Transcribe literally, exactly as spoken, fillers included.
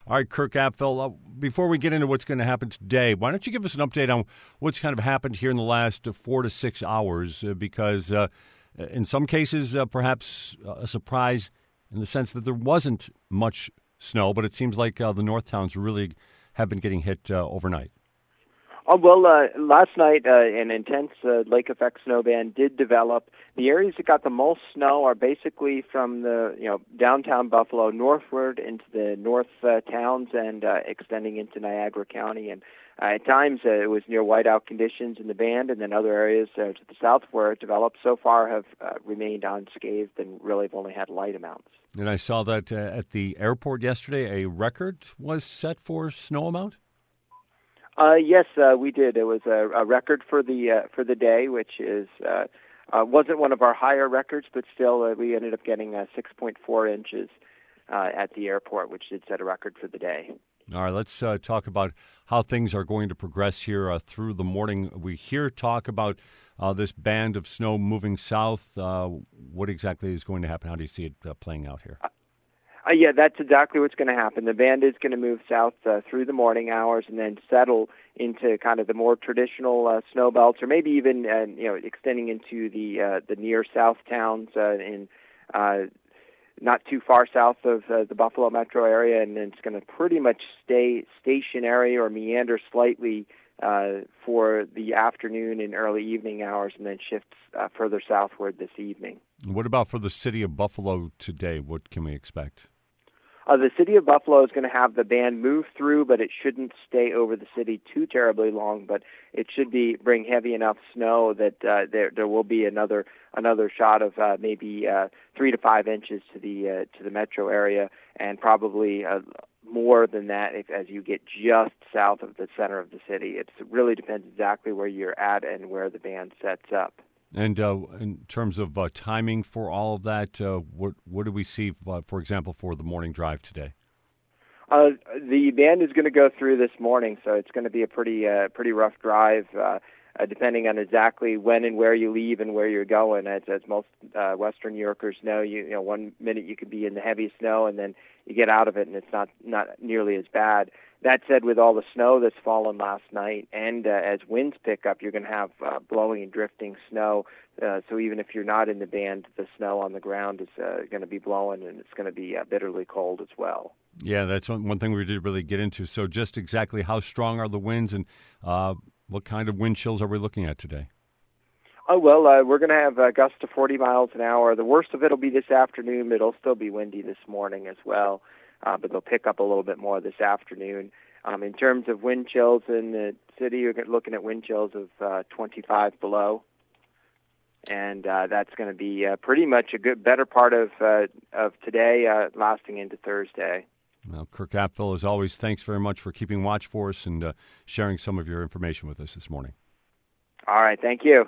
All right, Kirk Apfel, uh, before we get into what's going to happen today, why don't you give us an update on what's kind of happened here in the last uh, four to six hours? Uh, because uh, in some cases, uh, perhaps a surprise in the sense that there wasn't much snow, but it seems like uh, the North Towns really have been getting hit uh, overnight. Oh, well, uh, last night uh, an intense uh, lake effect snow band did develop. The areas that got the most snow are basically from the you know downtown Buffalo northward into the north uh, towns and uh, extending into Niagara County. And uh, at times uh, it was near whiteout conditions in the band, and then other areas uh, to the south where it developed so far have uh, remained unscathed and really have only had light amounts. And I saw that uh, at the airport yesterday, a record was set for snow amount. Uh, yes, uh, we did. It was a, a record for the uh, for the day, which is uh, uh, wasn't one of our higher records, but still uh, we ended up getting uh, six point four inches uh, at the airport, which did set a record for the day. All right, let's uh, talk about how things are going to progress here uh, through the morning. We hear talk about uh, this band of snow moving south. Uh, what exactly is going to happen? How do you see it uh, playing out here? Uh, yeah, that's exactly what's going to happen. The band is going to move south uh, through the morning hours and then settle into kind of the more traditional uh, snow belts, or maybe even uh, you know extending into the uh, the near south towns uh, in uh, not too far south of uh, the Buffalo metro area, and then it's going to pretty much stay stationary or meander slightly uh, for the afternoon and early evening hours, and then shifts uh, further southward this evening. What about for the city of Buffalo today? What can we expect? Uh, the city of Buffalo is going to have the band move through, but it shouldn't stay over the city too terribly long. But it should be bring heavy enough snow that uh, there there will be another another shot of uh, maybe uh, three to five inches to the uh, to the metro area, and probably uh, more than that if, as you get just south of the center of the city. It's, it really depends exactly where you're at and where the band sets up. And uh, in terms of uh, timing for all of that, uh, what what do we see, uh, for example, for the morning drive today? Uh, the band is going to go through this morning, so it's going to be a pretty uh, pretty rough drive, uh, uh, depending on exactly when and where you leave and where you're going. As, as most uh, Western New Yorkers know, you, you know, one minute you could be in the heavy snow, and then you get out of it, and it's not not nearly as bad. That said, with all the snow that's fallen last night, and uh, as winds pick up, you're going to have uh, blowing and drifting snow. Uh, so even if you're not in the band, the snow on the ground is uh, going to be blowing, and it's going to be uh, bitterly cold as well. Yeah, that's one, one thing we did really get into. So just exactly how strong are the winds, and uh, what kind of wind chills are we looking at today? Oh, well, uh, we're going to have uh, gusts to forty miles an hour. The worst of it will be this afternoon, but it'll still be windy this morning as well. Uh, but they'll pick up a little bit more this afternoon. Um, in terms of wind chills in the city, you're looking at wind chills of uh, twenty-five below, and uh, that's going to be uh, pretty much a good, better part of uh, of today, uh, lasting into Thursday. Well, Kirk Apfel, as always, thanks very much for keeping watch for us and uh, sharing some of your information with us this morning. All right, thank you.